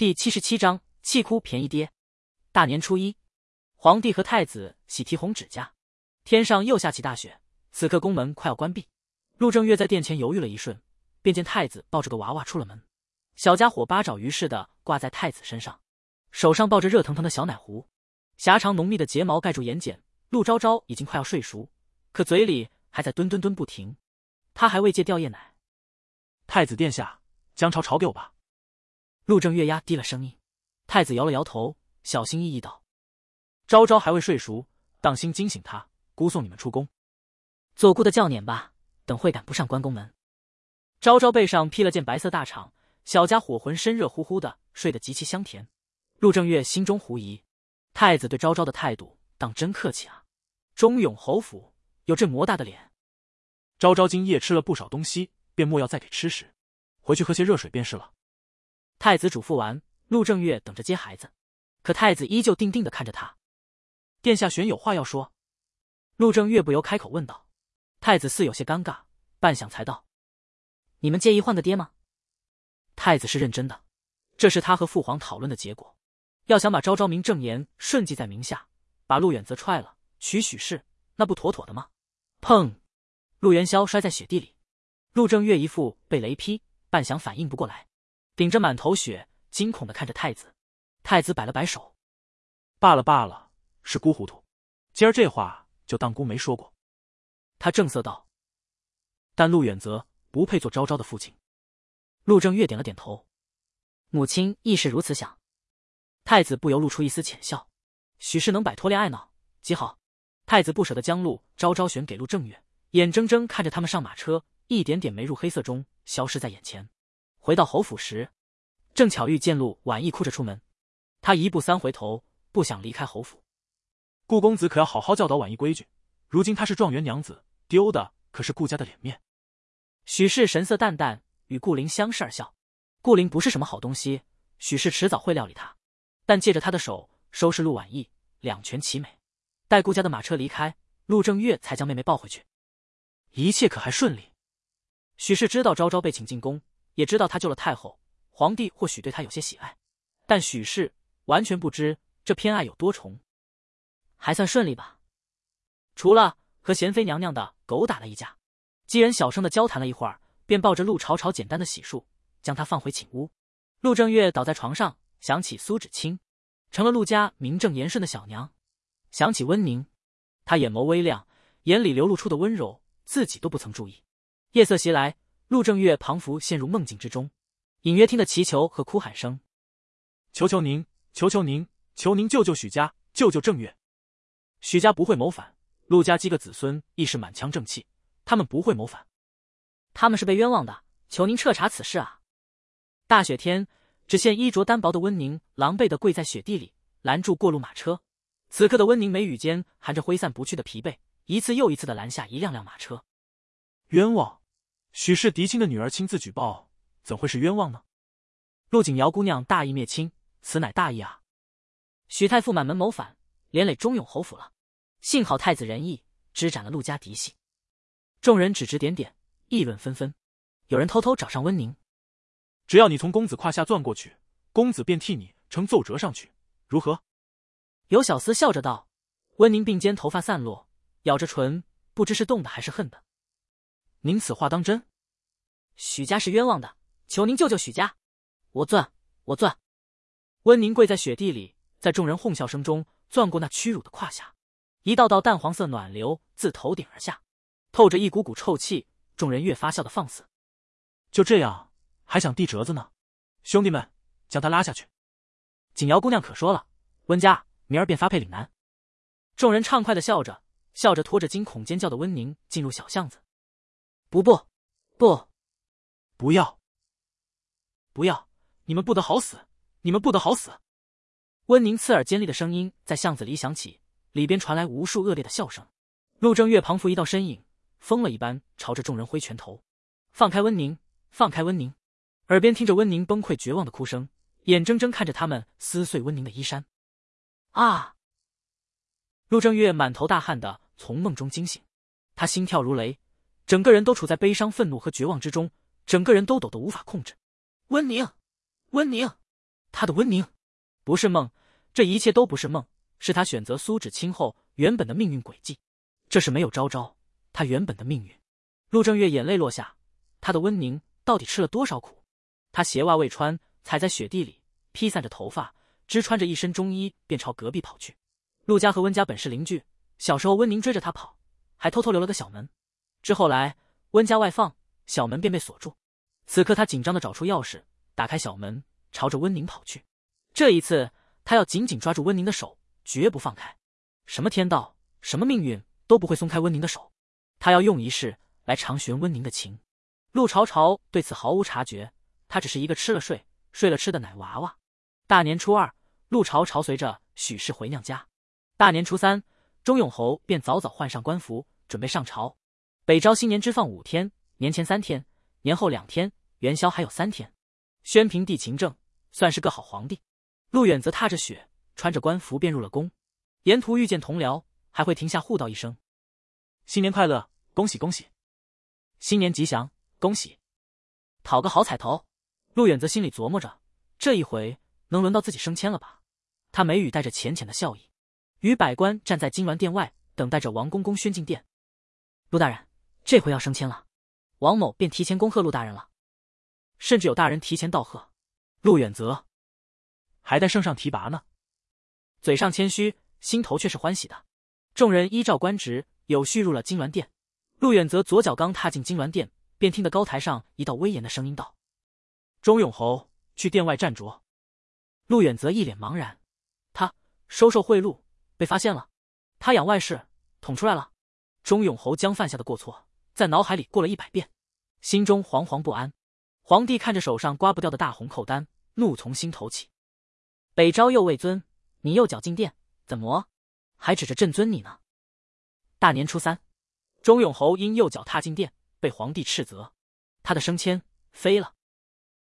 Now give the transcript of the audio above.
第77章气哭便宜爹。大年初一，皇帝和太子洗剃红指甲，天上又下起大雪。此刻宫门快要关闭，陆正月在殿前犹豫了一瞬，便见太子抱着个娃娃出了门。小家伙八爪鱼似的挂在太子身上，手上抱着热腾腾的小奶壶，狭长浓密的睫毛盖住眼睑。陆昭昭已经快要睡熟，可嘴里还在蹲蹲蹲不停，他还未戒掉夜奶。 太子殿下，姜炒炒给我吧。 陆正月压低了声音。太子摇了摇头，小心翼翼道：“昭昭还未睡熟，当心惊醒他，姑送你们出宫。做姑的叫撵吧，等会赶不上关宫门。”昭昭背上披了件白色大氅，小家伙浑身热乎乎的，睡得极其香甜。陆正月心中狐疑，太子对昭昭的态度当真客气啊！忠勇侯府有这么大的脸。 昭昭今夜吃了不少东西，便莫要再给吃食，回去喝些热水便是了。 太子嘱咐完，陆正月等着接孩子，可太子依旧定定地看着他。 殿下玄有话要说。 陆正月不由开口问道。太子似有些尴尬，半晌才道：“你们介意换个爹吗？”太子是认真的，这是他和父皇讨论的结果。要想把昭昭名正言顺记在名下，把陆远泽踹了，娶许氏，那不妥妥的吗？砰！陆元宵摔在雪地里。陆正月一副被雷劈，半晌反应不过来，顶着满头雪，惊恐地看着太子。太子摆了摆手：“ 罢了罢了，是姑糊涂，今儿这话就当姑没说过。” 他正色道：“但陆远泽不配做昭昭的父亲。”陆正月点了点头：“母亲亦是如此想。”太子不由露出一丝浅笑：“许氏能摆脱恋爱脑，极好。”太子不舍得将陆昭昭选给陆正月，眼睁睁看着他们上马车，一点点没入黑色中，消失在眼前。回到侯府时，正巧遇见陆婉意哭着出门，他一步三回头，不想离开侯府。 顾公子可要好好教导婉意规矩，如今她是状元娘子，丢的可是顾家的脸面。 许氏神色淡淡，与顾灵相视而笑。顾灵不是什么好东西，许氏迟早会料理他，但借着他的手收拾陆婉意，两全其美。待顾家的马车离开，陆正月才将妹妹抱回去。一切可还顺利？许氏知道昭昭被请进宫，也知道他救了太后，皇帝或许对他有些喜爱，但许氏完全不知这偏爱有多重。还算顺利吧，除了和贤妃娘娘的狗打了一架，几人小声的交谈了一会儿，便抱着陆朝朝简单的洗漱，将他放回寝屋。陆正月倒在床上，想起苏芷清，成了陆家名正言顺的小娘，想起温宁，他眼眸微亮，眼里流露出的温柔，自己都不曾注意。夜色袭来，陆正月彷佛陷入梦境之中，隐约听得祈求和哭喊声：“ 求求您，求求您，求您救救许家，救救正月！”许家不会谋反，陆家几个子孙亦是满腔正气，他们不会谋反。 他们是被冤枉的，求您彻查此事啊！大雪天，只见衣着单薄的温宁狼狈地跪在雪地里，拦住过路马车。此刻的温宁眉宇间含着挥散不去的疲惫，一次又一次地拦下一辆辆马车。 冤枉！许氏嫡亲的女儿亲自举报，怎会是冤枉呢？ 陆景瑶姑娘大义灭亲，此乃大义啊！许太傅满门谋反，连累忠勇侯府了。幸好太子仁义，支斩了陆家嫡系。众人指指点点，议论纷纷。有人偷偷找上温宁：“ 只要你从公子胯下钻过去，公子便替你呈奏折上去，如何？” 有小厮笑着道。温宁鬓间头发散落，咬着唇，不知是动的还是恨的。“您此话当真？”“许家是冤枉的，求您救救许家。”“我钻，我钻。”温宁跪在雪地里，在众人哄笑声中钻过那屈辱的胯下，一道道淡黄色暖流自头顶而下，透着一股股臭气。众人越发笑得放肆。 就这样，还想递折子呢？兄弟们，将他拉下去。 景瑶姑娘可说了，温家明儿便发配岭南。众人畅快地笑着，笑着拖着惊恐尖叫的温宁进入小巷子。不， 不要！你们不得好死！你们不得好死！ 温宁刺耳尖利的声音在巷子里响起，里边传来无数恶劣的笑声。陆正月彷佛一道身影，疯了一般朝着众人挥拳头：“放开温宁！放开温宁！”耳边听着温宁崩溃绝望的哭声，眼睁睁看着他们撕碎温宁的衣衫。啊！陆正月满头大汗的从梦中惊醒，他心跳如雷，整个人都处在悲伤、愤怒和绝望之中，整个人都抖得无法控制。温宁，温宁， 他的温宁，不是梦，这一切都不是梦，是他选择苏芷清后原本的命运轨迹。这是没有昭昭，他原本的命运。陆正月眼泪落下，他的温宁到底吃了多少苦？他鞋袜未穿，踩在雪地里，披散着头发，只穿着一身中衣，便朝隔壁跑去。陆家和温家本是邻居，小时候温宁追着他跑，还偷偷留了个小门。之后来温家外放，小门便被锁住。此刻他紧张地找出钥匙，打开小门，朝着温宁跑去。这一次他要紧紧抓住温宁的手，绝不放开。什么天道，什么命运都不会松开温宁的手。他要用一世来长寻温宁的情。陆朝朝对此毫无察觉，他只是一个吃了睡，睡了吃的奶娃娃。大年初二，陆朝朝随着许氏回娘家。大年初三，钟永侯便早早换上官服，准备上朝。北诏新年之放5天，年前3天，年后2天，元宵还有3天。宣平帝勤政，算是个好皇帝。陆远则踏着雪，穿着官服便入了宫。沿途遇见同僚，还会停下互道一声：“ 新年快乐，恭喜恭喜！ 新年吉祥，恭喜！讨个好彩头。”陆远则心里琢磨着，这一回能轮到自己升迁了吧？他眉宇带着浅浅的笑意，与百官站在金銮殿外，等待着王公公宣进殿。陆大人，这回要升迁了，王某便提前恭贺陆大人了。甚至有大人提前道贺。陆远则还待圣上提拔呢， 嘴上谦虚，心头却是欢喜的。众人依照官职有序入了金銮殿。陆远则左脚刚踏进金銮殿，便听得高台上一道威严的声音道：“ 钟永侯，去殿外站着。” 陆远则一脸茫然，他收受贿赂被发现了，他养外事捅出来了。钟永侯将犯下的过错在脑海里过了100遍，心中惶惶不安。皇帝看着手上刮不掉的大红扣单，怒从心头起。北诏右位尊，你右脚进殿，怎么还指着朕尊你呢？大年初三，钟永侯因右脚踏进殿，被皇帝斥责，他的升迁飞了。